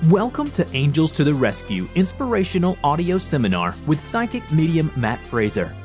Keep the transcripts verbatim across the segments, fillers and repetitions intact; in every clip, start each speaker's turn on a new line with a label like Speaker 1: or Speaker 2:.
Speaker 1: Welcome to Angels to the Rescue Inspirational Audio Seminar with Psychic Medium Matt Fraser.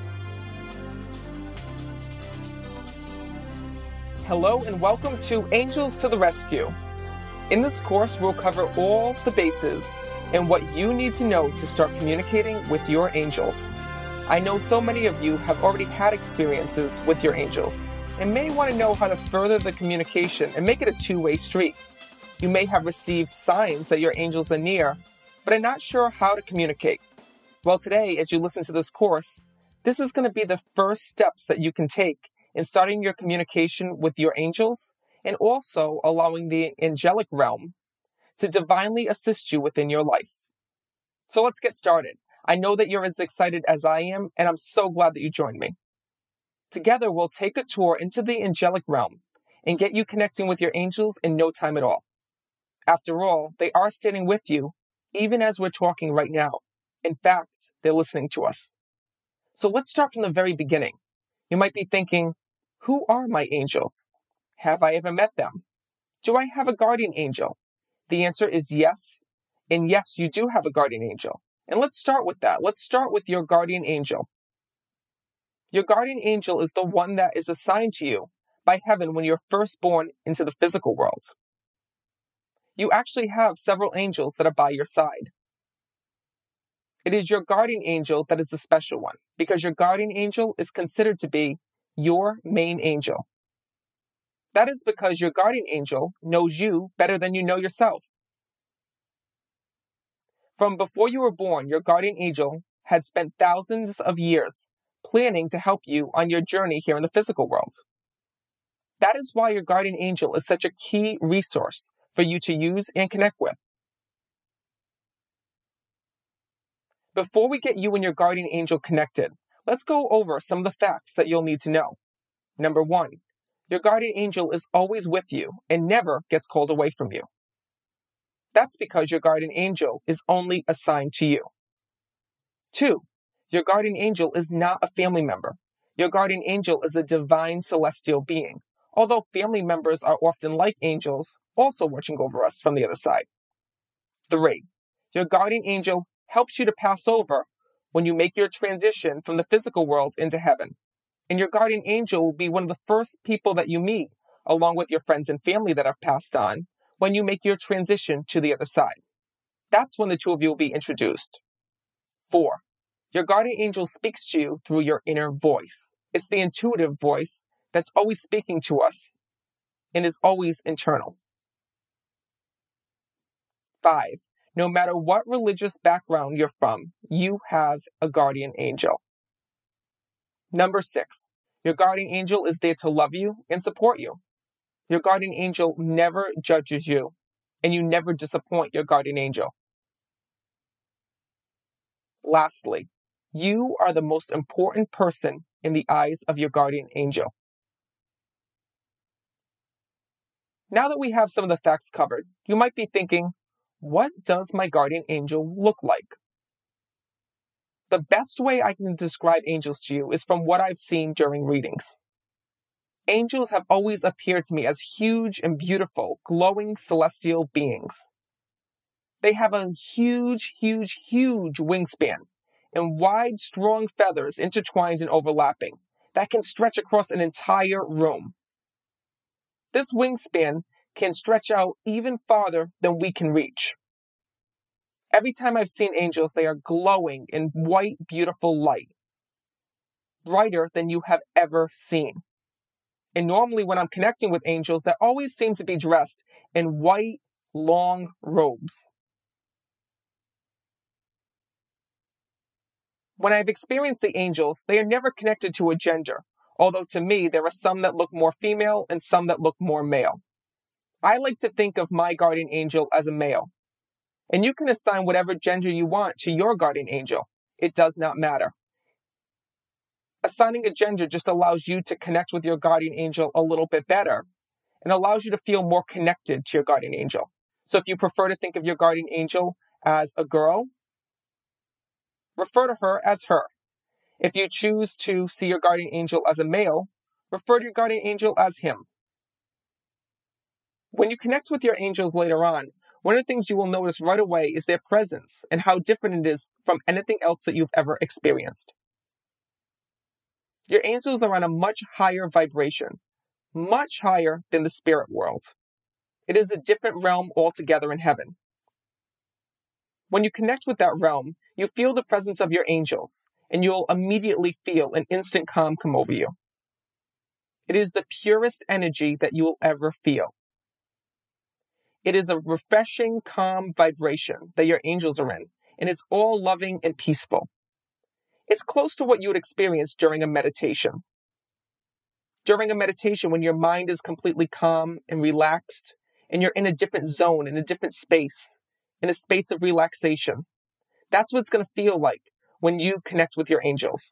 Speaker 2: Hello and welcome to Angels to the Rescue. In this course, we'll cover all the bases and what you need to know to start communicating with your angels. I know so many of you have already had experiences with your angels and may want to know how to further the communication and make it a two-way street. You may have received signs that your angels are near, but are not sure how to communicate. Well, today, as you listen to this course, this is going to be the first steps that you can take in starting your communication with your angels and also allowing the angelic realm to divinely assist you within your life. So let's get started. I know that you're as excited as I am, and I'm so glad that you joined me. Together, we'll take a tour into the angelic realm and get you connecting with your angels in no time at all. After all, they are standing with you, even as we're talking right now. In fact, they're listening to us. So let's start from the very beginning. You might be thinking, who are my angels? Have I ever met them? Do I have a guardian angel? The answer is yes. And yes, you do have a guardian angel. And let's start with that. Let's start with your guardian angel. Your guardian angel is the one that is assigned to you by heaven when you're first born into the physical world. You actually have several angels that are by your side. It is your guardian angel that is the special one, because your guardian angel is considered to be your main angel. That is because your guardian angel knows you better than you know yourself. From before you were born, your guardian angel had spent thousands of years planning to help you on your journey here in the physical world. That is why your guardian angel is such a key resource for you to use and connect with. Before we get you and your guardian angel connected, let's go over some of the facts that you'll need to know. Number one, your guardian angel is always with you and never gets called away from you. That's because your guardian angel is only assigned to you. Two, your guardian angel is not a family member. Your guardian angel is a divine celestial being, although family members are often like angels, also watching over us from the other side. Three, your guardian angel helps you to pass over when you make your transition from the physical world into heaven. And your guardian angel will be one of the first people that you meet, along with your friends and family that have passed on, when you make your transition to the other side. That's when the two of you will be introduced. Four, your guardian angel speaks to you through your inner voice. It's the intuitive voice that's always speaking to us and is always internal. Five, no matter what religious background you're from, you have a guardian angel. Number six, your guardian angel is there to love you and support you. Your guardian angel never judges you, and you never disappoint your guardian angel. Lastly, you are the most important person in the eyes of your guardian angel. Now that we have some of the facts covered, you might be thinking, what does my guardian angel look like? The best way I can describe angels to you is from what I've seen during readings. Angels have always appeared to me as huge and beautiful, glowing celestial beings. They have a huge, huge, huge wingspan and wide, strong feathers intertwined and overlapping that can stretch across an entire room. This wingspan can stretch out even farther than we can reach. Every time I've seen angels, they are glowing in white, beautiful light, brighter than you have ever seen. And normally when I'm connecting with angels, they always seem to be dressed in white, long robes. When I've experienced the angels, they are never connected to a gender, although to me, there are some that look more female and some that look more male. I like to think of my guardian angel as a male. And you can assign whatever gender you want to your guardian angel. It does not matter. Assigning a gender just allows you to connect with your guardian angel a little bit better and allows you to feel more connected to your guardian angel. So if you prefer to think of your guardian angel as a girl, refer to her as her. If you choose to see your guardian angel as a male, refer to your guardian angel as him. When you connect with your angels later on, one of the things you will notice right away is their presence and how different it is from anything else that you've ever experienced. Your angels are on a much higher vibration, much higher than the spirit world. It is a different realm altogether in heaven. When you connect with that realm, you feel the presence of your angels, and you'll immediately feel an instant calm come over you. It is the purest energy that you will ever feel. It is a refreshing, calm vibration that your angels are in, and it's all loving and peaceful. It's close to what you would experience during a meditation. During a meditation, when your mind is completely calm and relaxed, and you're in a different zone, in a different space, in a space of relaxation, that's what it's going to feel like when you connect with your angels.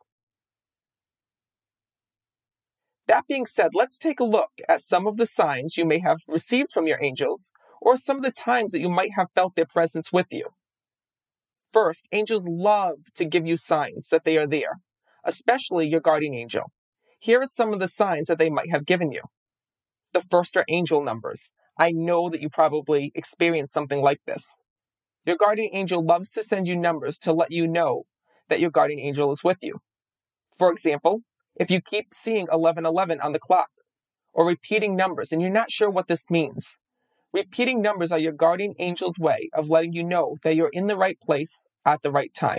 Speaker 2: That being said, let's take a look at some of the signs you may have received from your angels, or some of the times that you might have felt their presence with you. First, angels love to give you signs that they are there, especially your guardian angel. Here are some of the signs that they might have given you. The first are angel numbers. I know that you probably experienced something like this. Your guardian angel loves to send you numbers to let you know that your guardian angel is with you. For example, if you keep seeing eleven eleven on the clock, or repeating numbers and you're not sure what this means, repeating numbers are your guardian angel's way of letting you know that you're in the right place at the right time.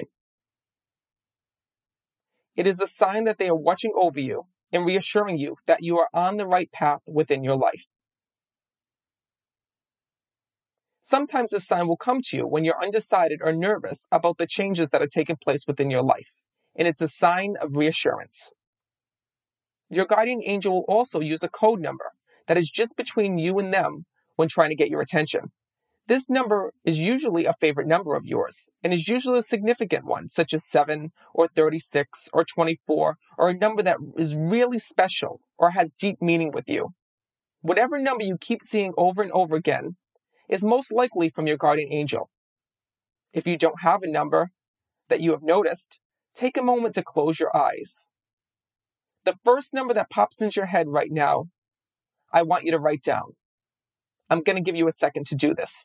Speaker 2: It is a sign that they are watching over you and reassuring you that you are on the right path within your life. Sometimes this sign will come to you when you're undecided or nervous about the changes that are taking place within your life, and it's a sign of reassurance. Your guardian angel will also use a code number that is just between you and them when trying to get your attention. This number is usually a favorite number of yours, and is usually a significant one, such as seven, or thirty-six, or twenty-four, or a number that is really special or has deep meaning with you. Whatever number you keep seeing over and over again is most likely from your guardian angel. If you don't have a number that you have noticed, take a moment to close your eyes. The first number that pops into your head right now, I want you to write down. I'm going to give you a second to do this.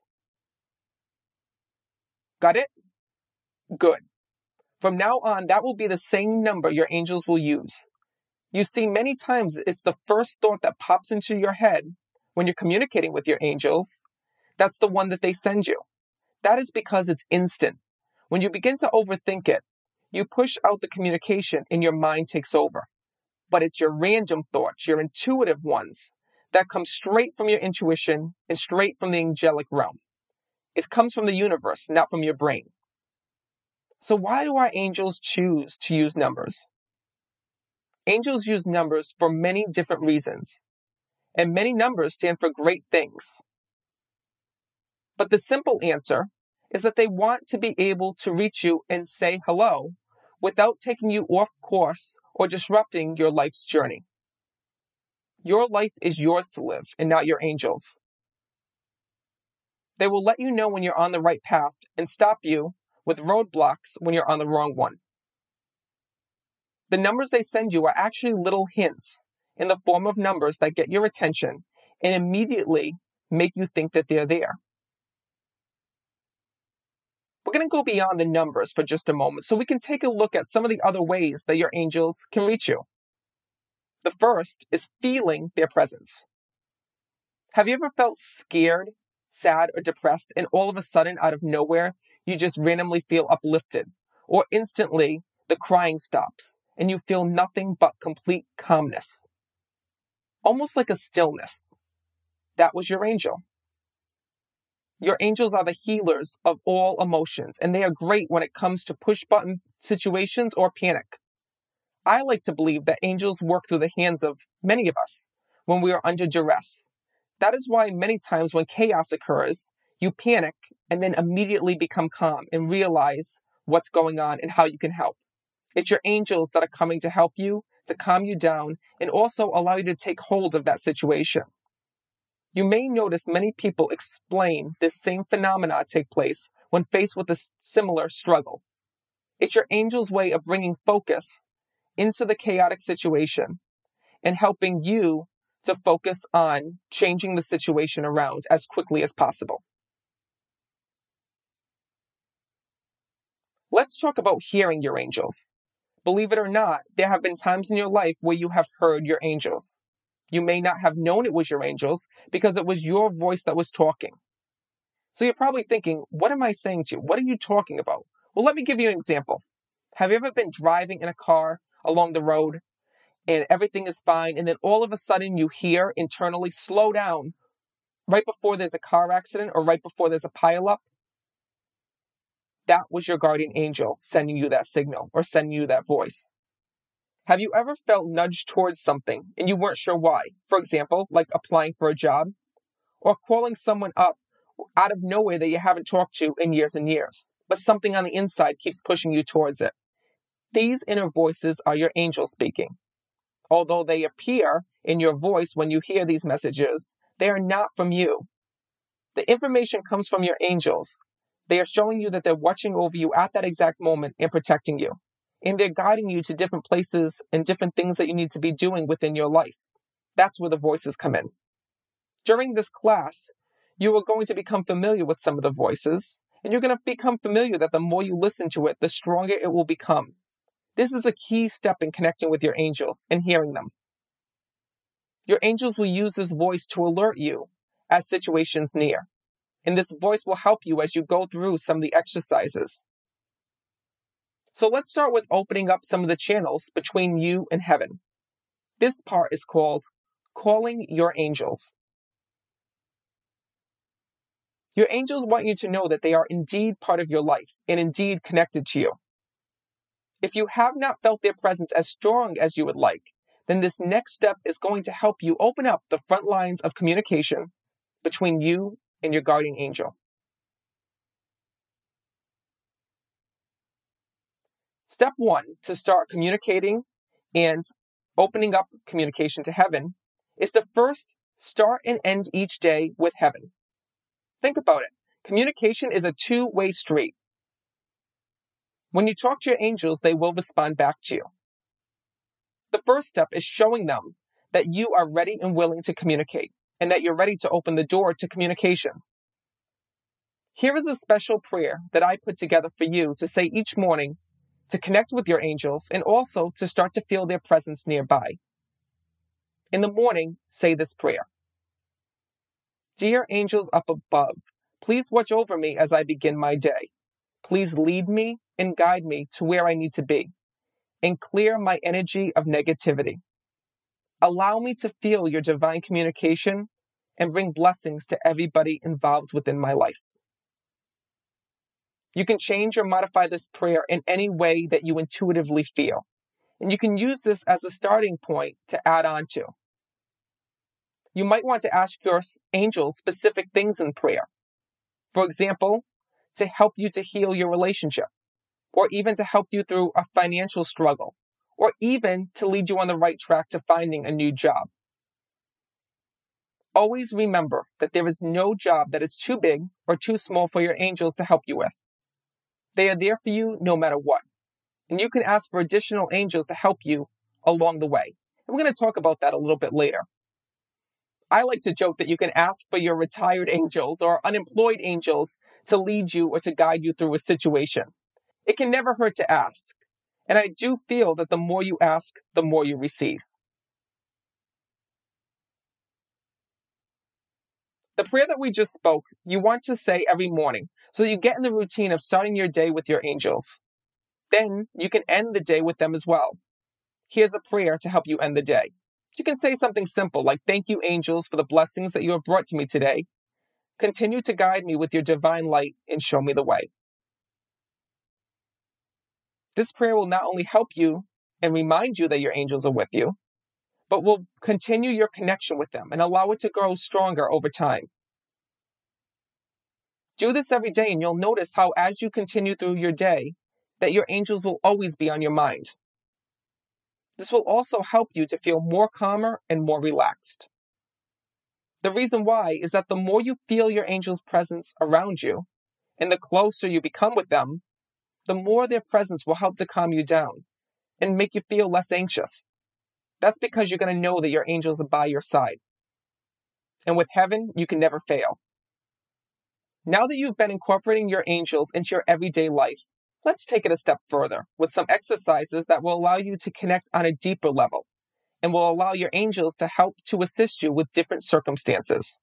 Speaker 2: Got it? Good. From now on, that will be the same number your angels will use. You see, many times it's the first thought that pops into your head when you're communicating with your angels. That's the one that they send you. That is because it's instant. When you begin to overthink it, you push out the communication and your mind takes over. But it's your random thoughts, your intuitive ones, that come straight from your intuition and straight from the angelic realm. It comes from the universe, not from your brain. So why do our angels choose to use numbers? Angels use numbers for many different reasons, and many numbers stand for great things. But the simple answer is that they want to be able to reach you and say hello without taking you off course or disrupting your life's journey. Your life is yours to live and not your angels. They will let you know when you're on the right path and stop you with roadblocks when you're on the wrong one. The numbers they send you are actually little hints in the form of numbers that get your attention and immediately make you think that they're there. We're going to go beyond the numbers for just a moment so we can take a look at some of the other ways that your angels can reach you. The first is feeling their presence. Have you ever felt scared, sad, or depressed, and all of a sudden, out of nowhere, you just randomly feel uplifted, or instantly the crying stops, and you feel nothing but complete calmness? Almost like a stillness. That was your angel. Your angels are the healers of all emotions, and they are great when it comes to push-button situations or panic. I like to believe that angels work through the hands of many of us when we are under duress. That is why many times when chaos occurs, you panic and then immediately become calm and realize what's going on and how you can help. It's your angels that are coming to help you, to calm you down, and also allow you to take hold of that situation. You may notice many people explain this same phenomena take place when faced with a similar struggle. It's your angel's way of bringing focus into the chaotic situation and helping you to focus on changing the situation around as quickly as possible. Let's talk about hearing your angels. Believe it or not, there have been times in your life where you have heard your angels. You may not have known it was your angels because it was your voice that was talking. So you're probably thinking, what am I saying to you? What are you talking about? Well, let me give you an example. Have you ever been driving in a car along the road and everything is fine, and then all of a sudden you hear internally, slow down, right before there's a car accident or right before there's a pileup? That was your guardian angel sending you that signal or sending you that voice. Have you ever felt nudged towards something and you weren't sure why? For example, like applying for a job or calling someone up out of nowhere that you haven't talked to in years and years, but something on the inside keeps pushing you towards it. These inner voices are your angel speaking. Although they appear in your voice when you hear these messages, they are not from you. The information comes from your angels. They are showing you that they're watching over you at that exact moment and protecting you. And they're guiding you to different places and different things that you need to be doing within your life. That's where the voices come in. During this class, you are going to become familiar with some of the voices, and you're going to become familiar that the more you listen to it, the stronger it will become. This is a key step in connecting with your angels and hearing them. Your angels will use this voice to alert you as situations near. And this voice will help you as you go through some of the exercises. So let's start with opening up some of the channels between you and heaven. This part is called calling your angels. Your angels want you to know that they are indeed part of your life and indeed connected to you. If you have not felt their presence as strong as you would like, then this next step is going to help you open up the front lines of communication between you and your guardian angel. Step one to start communicating and opening up communication to heaven is to first start and end each day with heaven. Think about it. Communication is a two-way street. When you talk to your angels, they will respond back to you. The first step is showing them that you are ready and willing to communicate and that you're ready to open the door to communication. Here is a special prayer that I put together for you to say each morning to connect with your angels and also to start to feel their presence nearby. In the morning, say this prayer. Dear angels up above, please watch over me as I begin my day. Please lead me and guide me to where I need to be and clear my energy of negativity. Allow me to feel your divine communication and bring blessings to everybody involved within my life. You can change or modify this prayer in any way that you intuitively feel, and you can use this as a starting point to add on to. You might want to ask your angels specific things in prayer. For example, to help you to heal your relationship, or even to help you through a financial struggle, or even to lead you on the right track to finding a new job. Always remember that there is no job that is too big or too small for your angels to help you with. They are there for you no matter what. And you can ask for additional angels to help you along the way. And we're going to talk about that a little bit later. I like to joke that you can ask for your retired angels or unemployed angels to lead you or to guide you through a situation. It can never hurt to ask. And I do feel that the more you ask, the more you receive. The prayer that we just spoke, you want to say every morning so that you get in the routine of starting your day with your angels. Then you can end the day with them as well. Here's a prayer to help you end the day. You can say something simple like, thank you, angels, for the blessings that you have brought to me today. Continue to guide me with your divine light and show me the way. This prayer will not only help you and remind you that your angels are with you, but will continue your connection with them and allow it to grow stronger over time. Do this every day and you'll notice how as you continue through your day, that your angels will always be on your mind. This will also help you to feel more calmer and more relaxed. The reason why is that the more you feel your angel's presence around you, and the closer you become with them, the more their presence will help to calm you down and make you feel less anxious. That's because you're going to know that your angels are by your side. And with heaven, you can never fail. Now that you've been incorporating your angels into your everyday life, Let's take it a step further with some exercises that will allow you to connect on a deeper level and will allow your angels to help to assist you with different circumstances.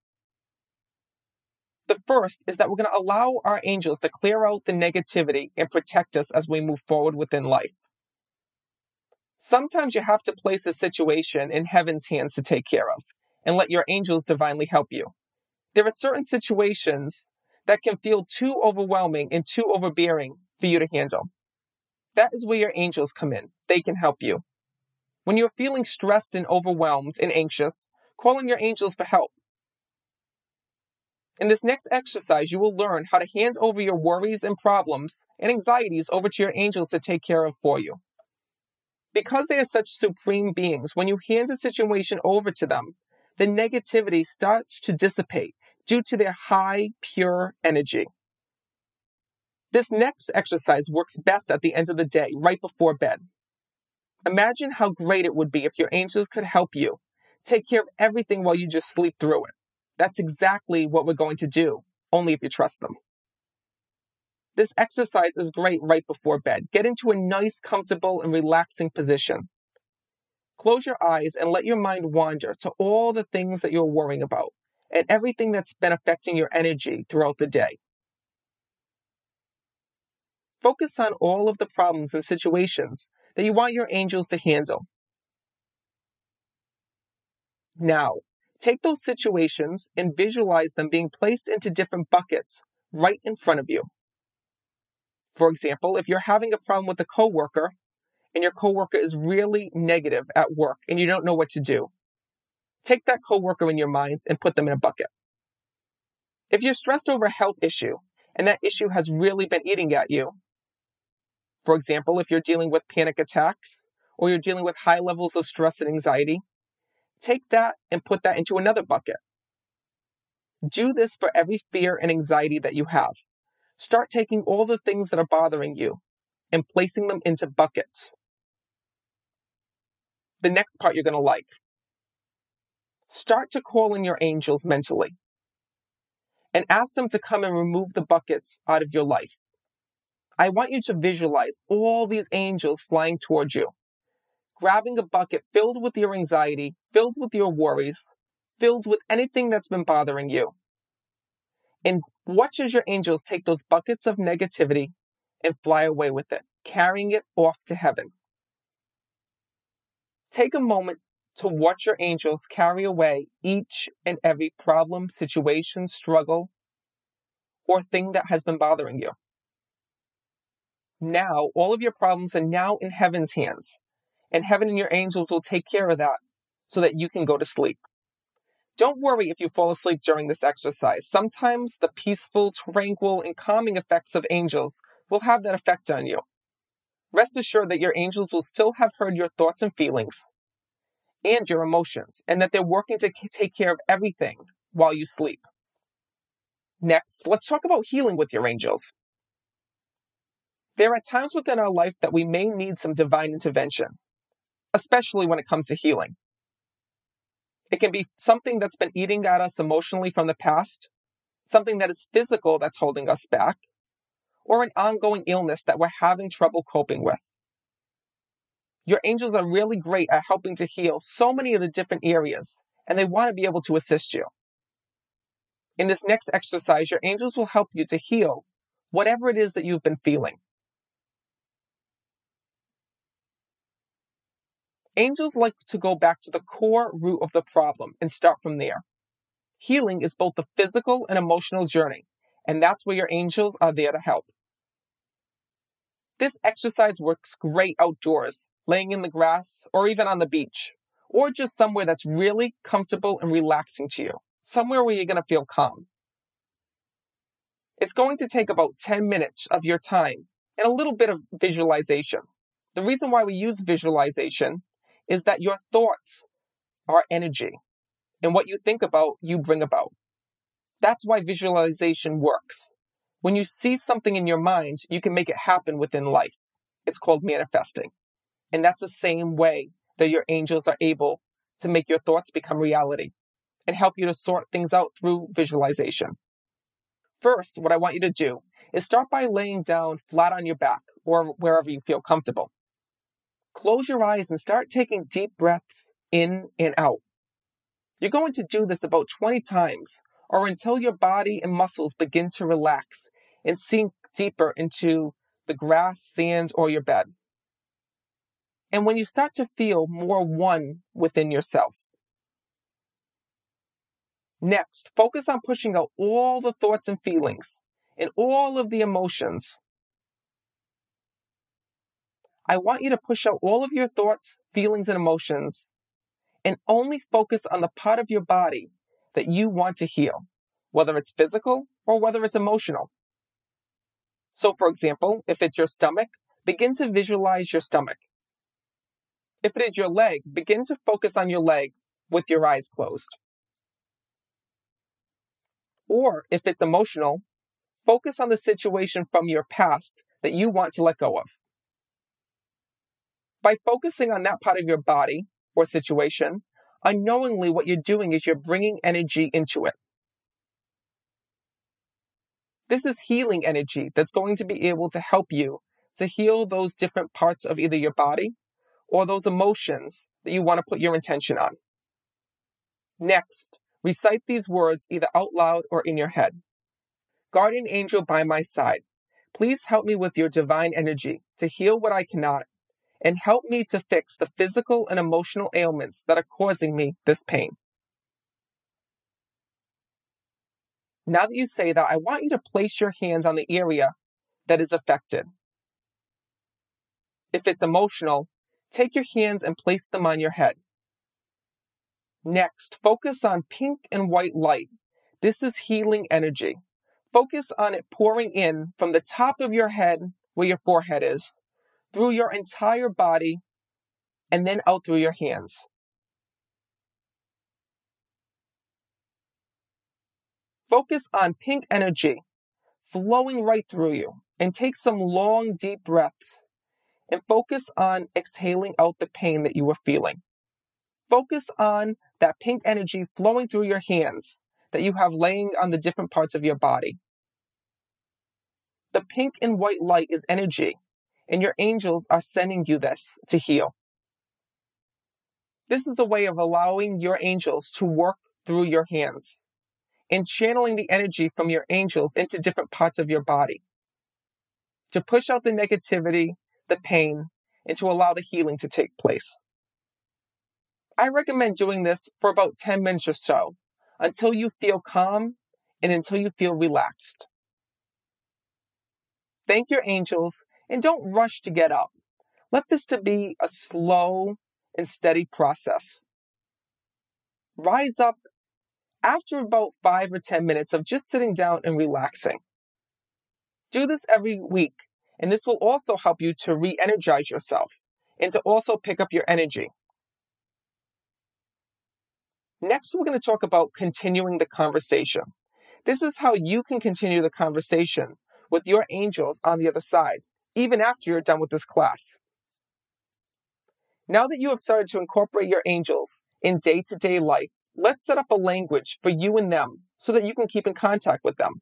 Speaker 2: The first is that we're going to allow our angels to clear out the negativity and protect us as we move forward within life. Sometimes you have to place a situation in heaven's hands to take care of and let your angels divinely help you. There are certain situations that can feel too overwhelming and too overbearing for you to handle. That is where your angels come in. They can help you. When you're feeling stressed and overwhelmed and anxious, call on your angels for help. In this next exercise, you will learn how to hand over your worries and problems and anxieties over to your angels to take care of for you. Because they are such supreme beings, when you hand a situation over to them, the negativity starts to dissipate due to their high, pure energy. This next exercise works best at the end of the day, right before bed. Imagine how great it would be if your angels could help you take care of everything while you just sleep through it. That's exactly what we're going to do, only if you trust them. This exercise is great right before bed. Get into a nice, comfortable, and relaxing position. Close your eyes and let your mind wander to all the things that you're worrying about and everything that's been affecting your energy throughout the day. Focus on all of the problems and situations that you want your angels to handle. Now, take those situations and visualize them being placed into different buckets right in front of you. For example, if you're having a problem with a coworker and your coworker is really negative at work and you don't know what to do, take that coworker in your mind and put them in a bucket. If you're stressed over a health issue and that issue has really been eating at you, for example, if you're dealing with panic attacks or you're dealing with high levels of stress and anxiety, take that and put that into another bucket. Do this for every fear and anxiety that you have. Start taking all the things that are bothering you and placing them into buckets. The next part you're going to like. Start to call in your angels mentally and ask them to come and remove the buckets out of your life. I want you to visualize all these angels flying towards you, grabbing a bucket filled with your anxiety, filled with your worries, filled with anything that's been bothering you. And watch as your angels take those buckets of negativity and fly away with it, carrying it off to heaven. Take a moment to watch your angels carry away each and every problem, situation, struggle, or thing that has been bothering you. Now, all of your problems are now in heaven's hands, and heaven and your angels will take care of that so that you can go to sleep. Don't worry if you fall asleep during this exercise. Sometimes the peaceful, tranquil, and calming effects of angels will have that effect on you. Rest assured that your angels will still have heard your thoughts and feelings and your emotions, and that they're working to take care of everything while you sleep. Next, let's talk about healing with your angels. There are times within our life that we may need some divine intervention, especially when it comes to healing. It can be something that's been eating at us emotionally from the past, something that is physical that's holding us back, or an ongoing illness that we're having trouble coping with. Your angels are really great at helping to heal so many of the different areas, and they want to be able to assist you. In this next exercise, your angels will help you to heal whatever it is that you've been feeling. Angels like to go back to the core root of the problem and start from there. Healing is both a physical and emotional journey, and that's where your angels are there to help. This exercise works great outdoors, laying in the grass, or even on the beach, or just somewhere that's really comfortable and relaxing to you, somewhere where you're going to feel calm. It's going to take about ten minutes of your time and a little bit of visualization. The reason why we use visualization is that your thoughts are energy, and what you think about, you bring about. That's why visualization works. When you see something in your mind, you can make it happen within life. It's called manifesting. And that's the same way that your angels are able to make your thoughts become reality and help you to sort things out through visualization. First, what I want you to do is start by laying down flat on your back or wherever you feel comfortable. Close your eyes and start taking deep breaths in and out. You're going to do this about twenty times or until your body and muscles begin to relax and sink deeper into the grass, sand, or your bed. And when you start to feel more one within yourself. Next, focus on pushing out all the thoughts and feelings and all of the emotions. I want you to push out all of your thoughts, feelings, and emotions and only focus on the part of your body that you want to heal, whether it's physical or whether it's emotional. So, for example, if it's your stomach, begin to visualize your stomach. If it is your leg, begin to focus on your leg with your eyes closed. Or if it's emotional, focus on the situation from your past that you want to let go of. By focusing on that part of your body or situation, unknowingly what you're doing is you're bringing energy into it. This is healing energy that's going to be able to help you to heal those different parts of either your body or those emotions that you want to put your intention on. Next, recite these words either out loud or in your head. Guardian angel by my side, please help me with your divine energy to heal what I cannot and help me to fix the physical and emotional ailments that are causing me this pain. Now that you say that, I want you to place your hands on the area that is affected. If it's emotional, take your hands and place them on your head. Next, focus on pink and white light. This is healing energy. Focus on it pouring in from the top of your head, where your forehead is, through your entire body, and then out through your hands. Focus on pink energy flowing right through you, and take some long, deep breaths, and focus on exhaling out the pain that you are feeling. Focus on that pink energy flowing through your hands that you have laying on the different parts of your body. The pink and white light is energy, and your angels are sending you this to heal. This is a way of allowing your angels to work through your hands and channeling the energy from your angels into different parts of your body to push out the negativity, the pain, and to allow the healing to take place. I recommend doing this for about ten minutes or so until you feel calm and until you feel relaxed. Thank your angels and don't rush to get up. Let this to be a slow and steady process. Rise up after about five or ten minutes of just sitting down and relaxing. Do this every week, and this will also help you to re-energize yourself and to also pick up your energy. Next, we're going to talk about continuing the conversation. This is how you can continue the conversation with your angels on the other side, even after you're done with this class. Now that you have started to incorporate your angels in day-to-day life, let's set up a language for you and them so that you can keep in contact with them.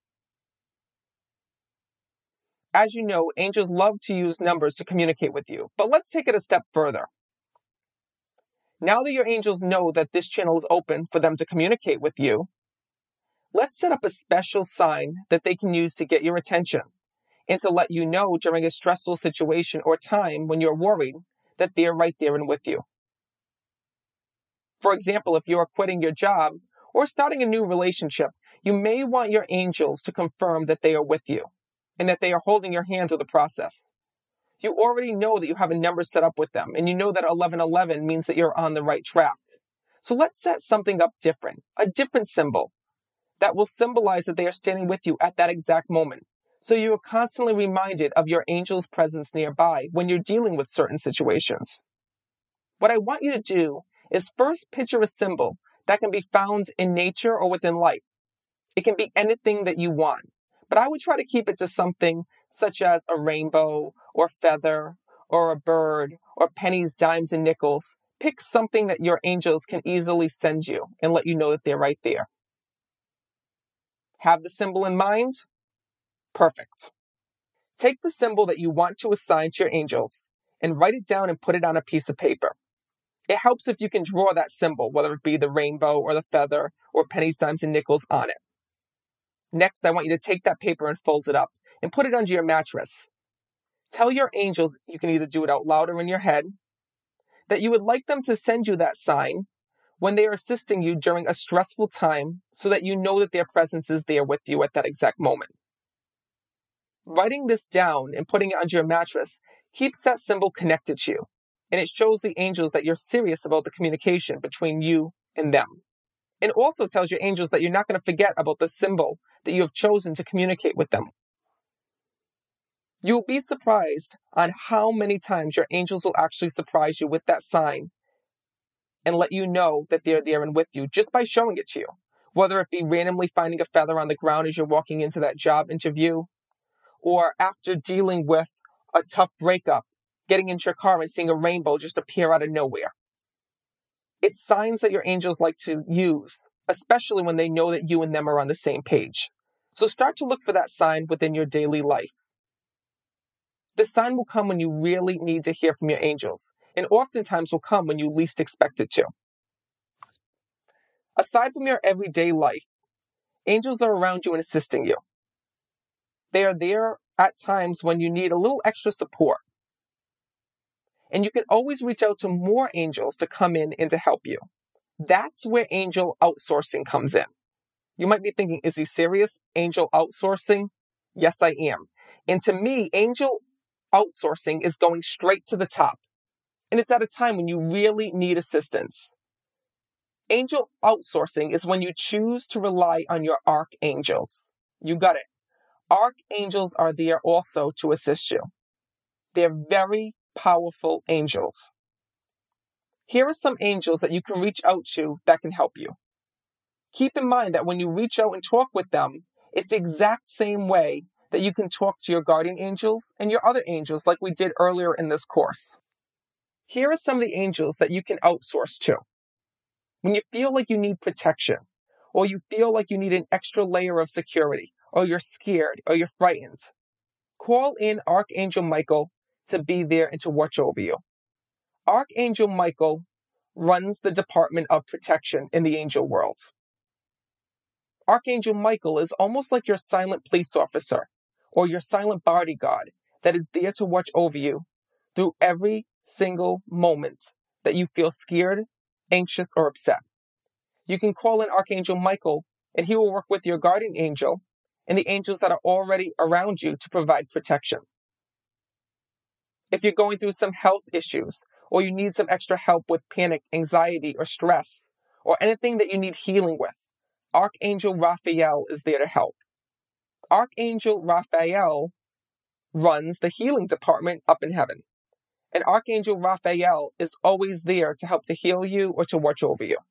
Speaker 2: As you know, angels love to use numbers to communicate with you, but let's take it a step further. Now that your angels know that this channel is open for them to communicate with you, let's set up a special sign that they can use to get your attention and to let you know during a stressful situation or time when you're worried that they're right there and with you. For example, if you're quitting your job or starting a new relationship, you may want your angels to confirm that they are with you and that they are holding your hand through the process. You already know that you have a number set up with them, and you know that eleven eleven means that you're on the right track. So let's set something up different, a different symbol that will symbolize that they are standing with you at that exact moment. So you are constantly reminded of your angel's presence nearby when you're dealing with certain situations. What I want you to do is first picture a symbol that can be found in nature or within life. It can be anything that you want, but I would try to keep it to something such as a rainbow or feather or a bird or pennies, dimes, and nickels. Pick something that your angels can easily send you and let you know that they're right there. Have the symbol in mind? Perfect. Take the symbol that you want to assign to your angels and write it down and put it on a piece of paper. It helps if you can draw that symbol, whether it be the rainbow or the feather or pennies, dimes, and nickels on it. Next, I want you to take that paper and fold it up and put it under your mattress. Tell your angels, you can either do it out loud or in your head, that you would like them to send you that sign when they are assisting you during a stressful time so that you know that their presence is there with you at that exact moment. Writing this down and putting it under your mattress keeps that symbol connected to you, and it shows the angels that you're serious about the communication between you and them. It also tells your angels that you're not going to forget about the symbol that you have chosen to communicate with them. You'll be surprised on how many times your angels will actually surprise you with that sign and let you know that they're there and with you just by showing it to you. Whether it be randomly finding a feather on the ground as you're walking into that job interview, or after dealing with a tough breakup, getting into your car and seeing a rainbow just appear out of nowhere. It's signs that your angels like to use, especially when they know that you and them are on the same page. So start to look for that sign within your daily life. This sign will come when you really need to hear from your angels, and oftentimes will come when you least expect it to. Aside from your everyday life, angels are around you and assisting you. They are there at times when you need a little extra support. And you can always reach out to more angels to come in and to help you. That's where angel outsourcing comes in. You might be thinking, is he serious? Angel outsourcing? Yes, I am. And to me, angel outsourcing is going straight to the top. And it's at a time when you really need assistance. Angel outsourcing is when you choose to rely on your archangels. You got it. Archangels are there also to assist you. They're very powerful angels. Here are some angels that you can reach out to that can help you. Keep in mind that when you reach out and talk with them, it's the exact same way that you can talk to your guardian angels and your other angels like we did earlier in this course. Here are some of the angels that you can outsource to. When you feel like you need protection, or you feel like you need an extra layer of security, or you're scared, or you're frightened, call in Archangel Michael to be there and to watch over you. Archangel Michael runs the Department of Protection in the angel world. Archangel Michael is almost like your silent police officer or your silent bodyguard that is there to watch over you through every single moment that you feel scared, anxious, or upset. You can call in Archangel Michael and he will work with your guardian angel and the angels that are already around you to provide protection. If you're going through some health issues, or you need some extra help with panic, anxiety, or stress, or anything that you need healing with, Archangel Raphael is there to help. Archangel Raphael runs the healing department up in heaven. And Archangel Raphael is always there to help to heal you or to watch over you.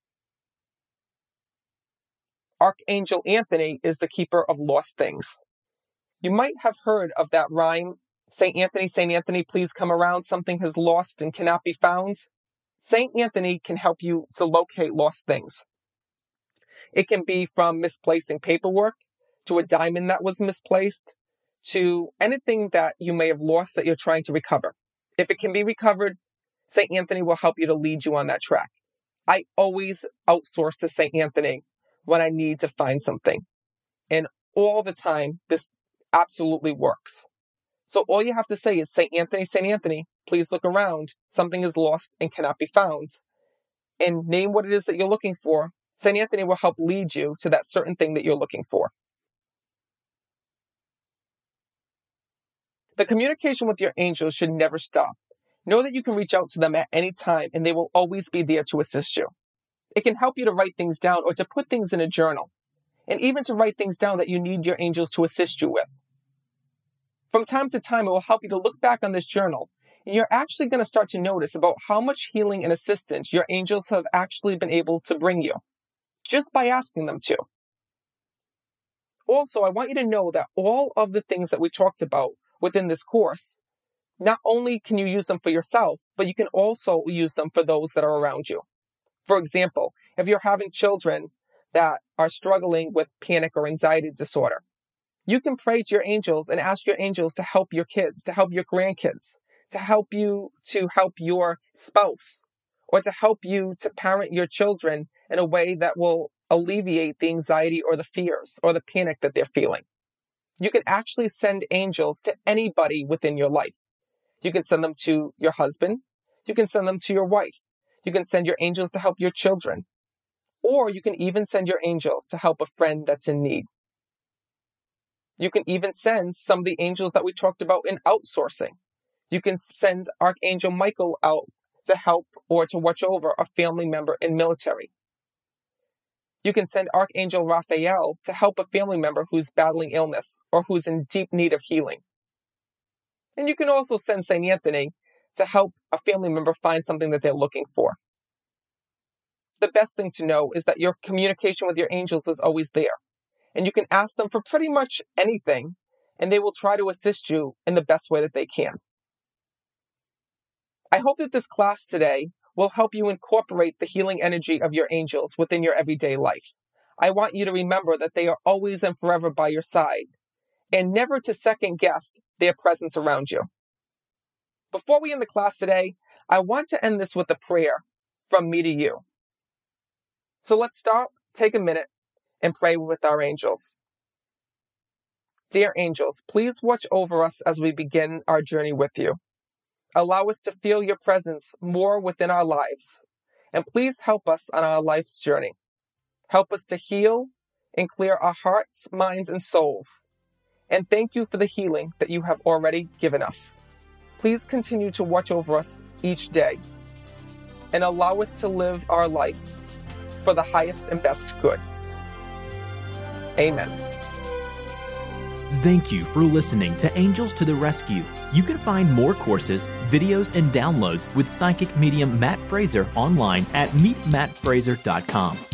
Speaker 2: Archangel Anthony is the keeper of lost things. You might have heard of that rhyme, Saint Anthony, Saint Anthony, please come around. Something has lost and cannot be found. Saint Anthony can help you to locate lost things. It can be from misplacing paperwork, to a diamond that was misplaced, to anything that you may have lost that you're trying to recover. If it can be recovered, Saint Anthony will help you to lead you on that track. I always outsource to Saint Anthony when I need to find something. And all the time, this absolutely works. So all you have to say is, Saint Anthony, Saint Anthony, please look around. Something is lost and cannot be found. And name what it is that you're looking for. Saint Anthony will help lead you to that certain thing that you're looking for. The communication with your angels should never stop. Know that you can reach out to them at any time and they will always be there to assist you. It can help you to write things down or to put things in a journal, and even to write things down that you need your angels to assist you with. From time to time, it will help you to look back on this journal, and you're actually going to start to notice about how much healing and assistance your angels have actually been able to bring you, just by asking them to. Also, I want you to know that all of the things that we talked about within this course, not only can you use them for yourself, but you can also use them for those that are around you. For example, if you're having children that are struggling with panic or anxiety disorder, You can pray to your angels and ask your angels to help your kids, to help your grandkids, to help you to help your spouse, or to help you to parent your children in a way that will alleviate the anxiety or the fears or the panic that they're feeling. You can actually send angels to anybody within your life. You can send them to your husband. You can send them to your wife. You can send your angels to help your children. Or you can even send your angels to help a friend that's in need. You can even send some of the angels that we talked about in outsourcing. You can send Archangel Michael out to help or to watch over a family member in military. You can send Archangel Raphael to help a family member who's battling illness or who's in deep need of healing. And you can also send Saint Anthony to help a family member find something that they're looking for. The best thing to know is that your communication with your angels is always there. And you can ask them for pretty much anything, and they will try to assist you in the best way that they can. I hope that this class today will help you incorporate the healing energy of your angels within your everyday life. I want you to remember that they are always and forever by your side, and never to second guess their presence around you. Before we end the class today, I want to end this with a prayer from me to you. So let's stop, take a minute, and pray with our angels. Dear angels, please watch over us as we begin our journey with you. Allow us to feel your presence more within our lives, and please help us on our life's journey. Help us to heal and clear our hearts, minds, and souls. And thank you for the healing that you have already given us. Please continue to watch over us each day and allow us to live our life for the highest and best good. Amen.
Speaker 1: Thank you for listening to Angels to the Rescue. You can find more courses, videos, and downloads with psychic medium Matt Fraser online at meet matt fraser dot com.